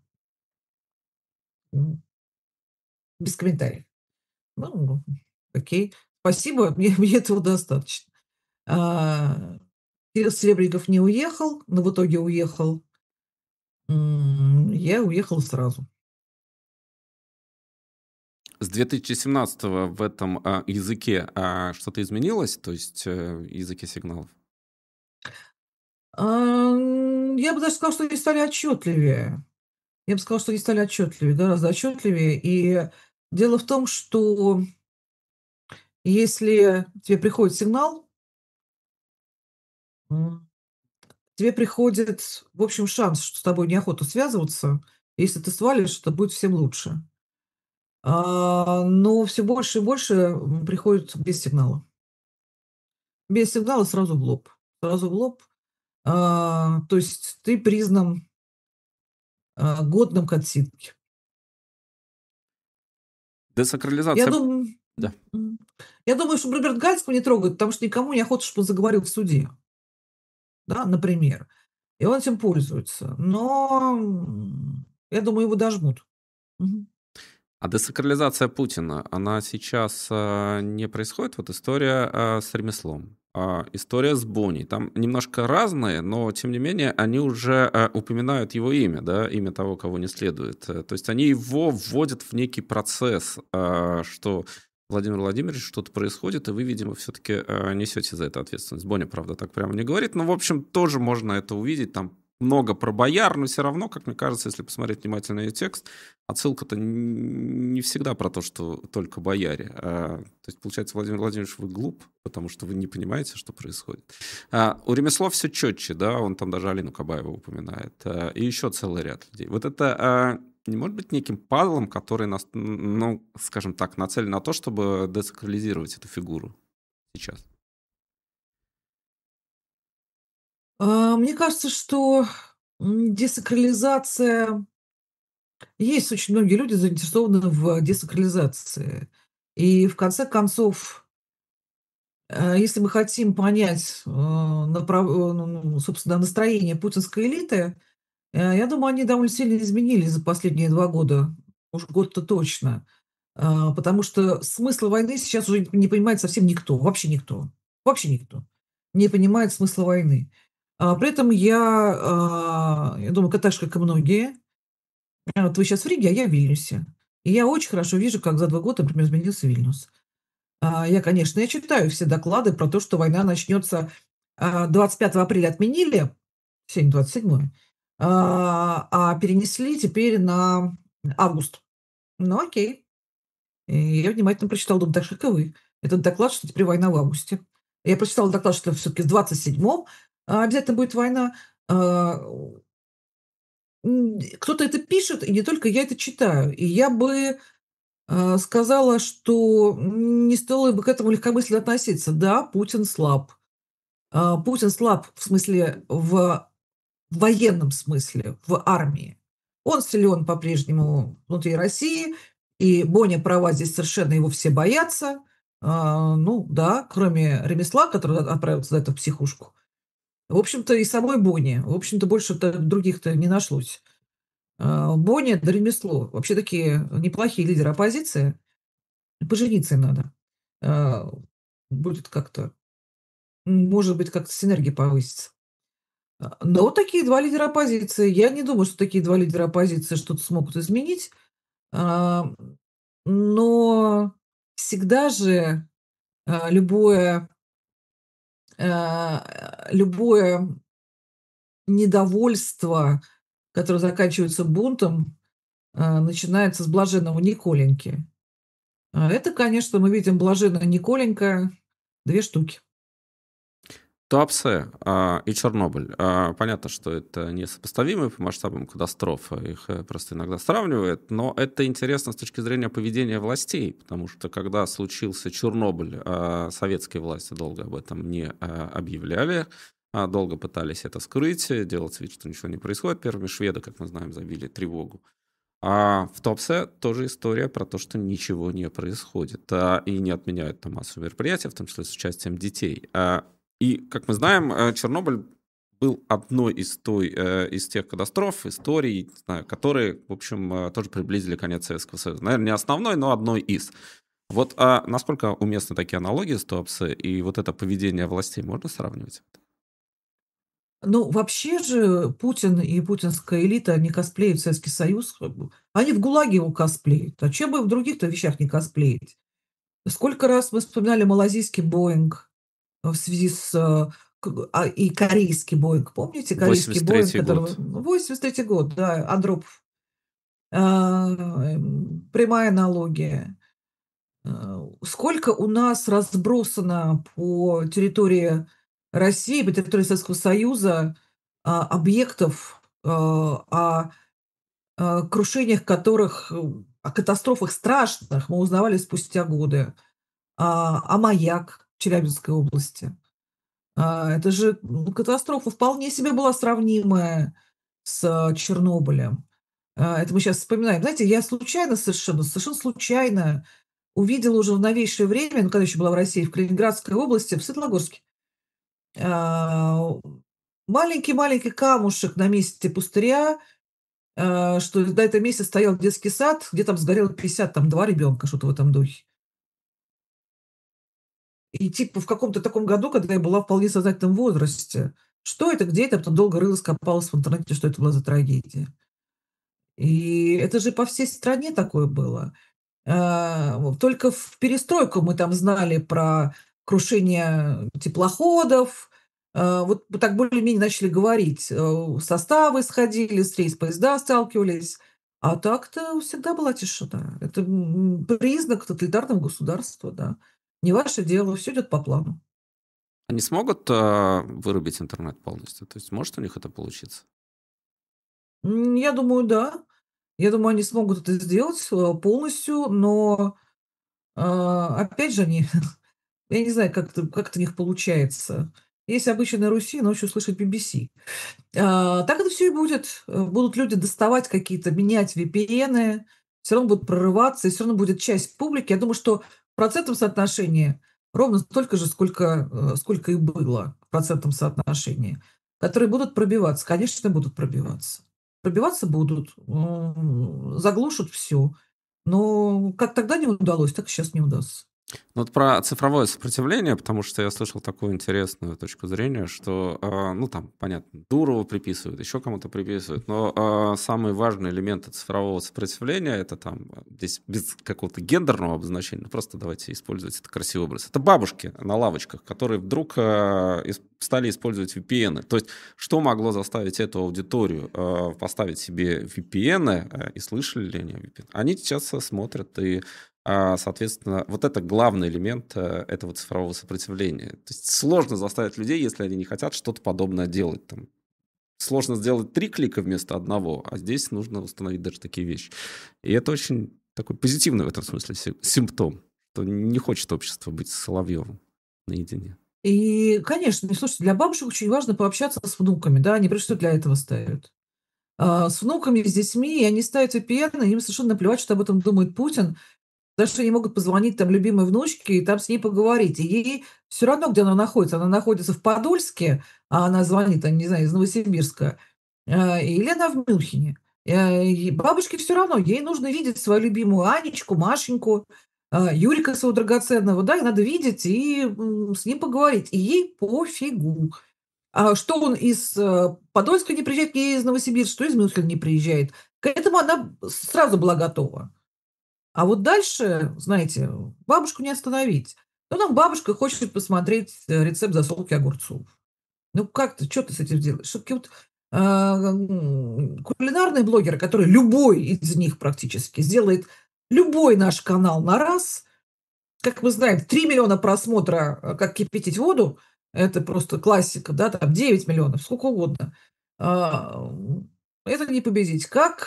М, без комментариев. Ну, окей, спасибо, мне мне этого достаточно. А, Кирилл Серебренников не уехал, но в итоге уехал. М, я уехала сразу. С две тысячи семнадцатого в этом а, языке а, что-то изменилось, то есть э, языке сигналов? Ам, я бы даже сказала, что они стали отчетливее. Я бы сказала, что они стали отчетливее, гораздо отчетливее. И дело в том, что если тебе приходит сигнал, м, тебе приходит, в общем, шанс, что с тобой неохота связываться. Если ты свалишь, то будет всем лучше. А, но все больше и больше, м, приходит без сигнала. Без сигнала сразу в лоб. Сразу в лоб. А, то есть ты признан, а, годным к отсидке. Я Десакрализация, думаю, да. м, я думаю, что, например, Гальского не трогают, потому что никому не охота, чтобы он заговорил в суде, да, например. И он этим пользуется. Но, м, я думаю, его дожмут. Мгм. А десакрализация Путина, она сейчас а, не происходит? Вот история а, с ремеслом. А, история с Бонни. Там немножко разные, но тем не менее они уже э, упоминают его имя, да, имя того, кого не следует. Э, То есть они его вводят в некий процесс, а, что Владимир Владимирович, что-то происходит, и вы, видимо, все-таки несете за это ответственность. Бонни, правда, так прямо не говорит, но, в общем, тоже можно это увидеть. Там много про бояр, но все равно, как мне кажется, если посмотреть внимательно ее текст, отсылка-то н- не всегда про то, что только бояре. А, то есть, получается, Владимир Владимирович, вы глуп, потому что вы не понимаете, что происходит. А, у Ремесло все четче, да, он там даже Алину Кабаеву упоминает, а, и еще целый ряд людей. Вот это а, не может быть неким пазлом, который, нас, ну, скажем так, нацелен на то, чтобы десакрализировать эту фигуру сейчас? А, мне кажется, что, м, десакрализация есть очень многие люди заинтересованы в десакрализации. И в конце концов, э, если мы хотим понять, э, направ э, ну ну, собственно, настроение путинской элиты, э, я думаю, они довольно сильно изменились за последние два года. Уж год-то точно. А, потому что смысла войны сейчас уже не понимает совсем никто, вообще никто, вообще никто не понимает смысла войны. А, при этом я, а, я думаю, так же, как и многие, а, вот вы сейчас в Риге, а я в Вильнюсе. И я очень хорошо вижу, как за два года, например, изменился Вильнюс. А, я, конечно, я читаю все доклады про то, что война начнется, а, двадцать пятого апреля отменили, сегодня двадцать седьмое, а, а перенесли теперь на август. Ну, окей. И я внимательно прочитала, думаю, так же, как и вы, этот доклад, что теперь война в августе. Я прочитала доклад, что все таки в двадцать седьмом а, обязательно будет война. А, м, Кто-то это пишет, и не только я это читаю. И я бы, а, сказала, что не стоило бы к этому легкомысленно относиться. Да, Путин слаб. А, Путин слаб в смысле, в военном смысле, в армии. Он силен по-прежнему внутри России, и Боня права, здесь совершенно его все боятся. А, ну да, кроме Ремесла, который от отправился за это в психушку. В общем-то, и самой Бони. В общем-то, больше-то других-то не нашлось. А, Боня да Ремесло. Вообще такие неплохие лидеры оппозиции. Пожениться им надо. А, будет как-то, м, может быть, как-то синергия повысится. А, но вот такие два лидера оппозиции. Я не думаю, что такие два лидера оппозиции что-то смогут изменить. А, но всегда же, а, любое, а, любое недовольство, которое заканчивается бунтом, а, начинается с блаженного Николеньки. А, это, конечно, мы видим блаженная Николенька две штуки. Туапсе а, и Чернобыль. А, понятно, что это несопоставимые по масштабам катастрофы, их э, просто иногда сравнивают, но это интересно с точки зрения поведения властей, потому что когда случился Чернобыль, а, советские власти долго об этом не а, объявляли, а, долго пытались это скрыть, делать вид, что ничего не происходит. Первыми шведы, как мы знаем, забили тревогу. А в Туапсе тоже история про то, что ничего не происходит, а, и не отменяют там массовые мероприятия, в том числе с участием детей. А, и, как мы знаем, э, Чернобыль был одной из, той, э, из тех катастроф, историй, не знаю, которые, в общем, э, тоже приблизили конец Советского Союза. Наверное, не основной, но одной из. Вот а насколько уместны такие аналогии с Туапсе, и вот это поведение властей можно сравнивать? Ну, вообще же Путин и путинская элита, они косплеят Советский Союз. Как бы. Они в ГУЛАГе его косплеят. А чем бы в других-то вещах не косплеить? Сколько раз мы вспоминали малазийский «Боинг» в связи с, э, к а, и корейский «Боинг». Помните корейский восемьдесят «Боинг», третий которого год. восемьдесят третий год, да, Андропов. А, эм, прямая аналогия. А, сколько у нас разбросано по территории России, по территории Советского Союза, а, объектов, а, о, а, крушениях которых, э, о катастрофах страшных мы узнавали спустя годы. А, а «Маяк» в Челябинской области. А, это же, м, катастрофа вполне себе была сравнимая с, а, Чернобылем. А, это мы сейчас вспоминаем. Знаете, я случайно совершенно, совершенно случайно увидела уже в новейшее время, ну, когда еще была в России, в Калининградской области, в Светлогорске, а, маленький-маленький камушек на месте пустыря, а, что до этого месяца стоял детский сад, где там сгорело пятьдесят там два ребенка, что-то в этом духе. И типа в каком-то таком году, когда я была в вполне сознательном возрасте. Что это, где это? Потом долго рылась, копалась в интернете, что это была за трагедия. И это же по всей стране такое было. А, вот только в перестройку мы там знали про крушение теплоходов. А, вот вот так более-менее начали говорить. Э, составы сходили с рейс, поезда сталкивались. А так-то всегда была тишина. Это, м, признак тоталитарного государства, да. Не ваше дело, все идет по плану. Они смогут а, вырубить интернет полностью? То есть может у них это получиться? М, я думаю, да. Я думаю, они смогут это сделать, э, полностью, но, а, опять же, они я не знаю, как это как это у них получается. Есть обычай на Руси ночью слышать би би си. А, так это все и будет. Э, будут люди доставать какие-то, менять ви пи эны, всё равно будут прорываться, и всё равно будет часть публики. Я думаю, что в процентном соотношении ровно столько же, сколько, э, сколько и было в процентном соотношении, которые будут пробиваться. Конечно, будут пробиваться. Пробиваться будут, м, заглушат все. Но как тогда не удалось, так и щас не удастся. Ну, вот про цифровое сопротивление, потому что я слышал такую интересную точку зрения, что, а, ну, там, понятно, Дурову приписывают, еще кому-то приписывают, но а, самые важные элементы цифрового сопротивления, это там, а, здесь без какого-то гендерного обозначения, ну, просто давайте использовать это красивый образ, это бабушки на лавочках, которые вдруг а, ис- стали использовать ви пи эны. То есть, что могло заставить эту аудиторию а, поставить себе ви пи эны, а, и слышали ли они о ви пи эн? Они сейчас а, смотрят и а, соответственно, вот это главный элемент э, этого цифрового сопротивления. То есть сложно заставить людей, если они не хотят что-то подобное делать. Там, сложно сделать три клика вместо одного, а здесь нужно установить даже такие вещи. И это очень такой позитивный в этом смысле си- симптом, что не хочет общество быть с Соловьевым наедине. И, конечно, и слушайте, для бабушек очень важно пообщаться с внуками, да, они прежде всего для этого ставят. А, с внуками, с детьми, и они ставят ви пи эны, им совершенно наплевать, что об этом думает Путин. Потому что они могут позвонить там любимой внучке и там с ней поговорить. И ей все равно, где она находится. Она находится в Подольске, а она звонит, там, не знаю, из Новосибирска, а, или она в Мюнхене. Э, и бабушке все равно, ей нужно видеть свою любимую Анечку, Машеньку, а, Юрика своего драгоценного, да, и надо видеть и, м, с ним поговорить. И ей пофигу. А что он из, э, Подольска не приезжает, не из Новосибирска, что из Мюнхена не приезжает. К этому она сразу была готова. А вот дальше, знаете, бабушку не остановить. Ну, там бабушка хочет посмотреть, э, рецепт засолки огурцов. Ну, как ты, что ты с этим сделаешь? Всё-таки вот, а, м, кулинарные блогеры, которые любой из них практически сделает любой наш канал на раз. Как мы знаем, три миллиона просмотра, э, "Как кипятить воду". Это просто классика, да, там девять миллионов, сколько угодно. А, м, это не победить. Как,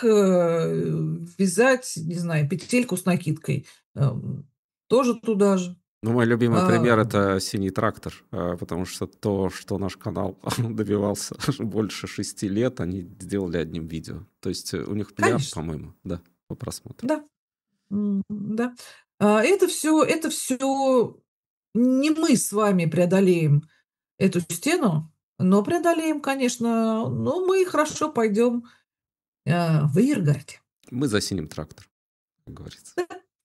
э, вязать, не знаю, петельку с накидкой? Эм, тоже туда же. Ну, мой любимый пример — А, это «Синий трактор», а, потому что то, что наш канал добивался больше шести лет, они сделали одним видео. То есть э, у них миллиард, конечно, по-моему, да, по просмотрам. да, м, да. А, это все, это все не мы с вами преодолеем эту стену, но преодолеем, конечно. Но мы хорошо пойдем, а, в Иергарте. Мы за «Синим трактором», как говорится.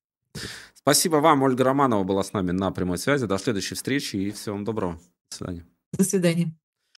Спасибо вам. Ольга Романова была с нами на прямой связи. До следующей встречи и всего вам доброго. До свидания. До свидания.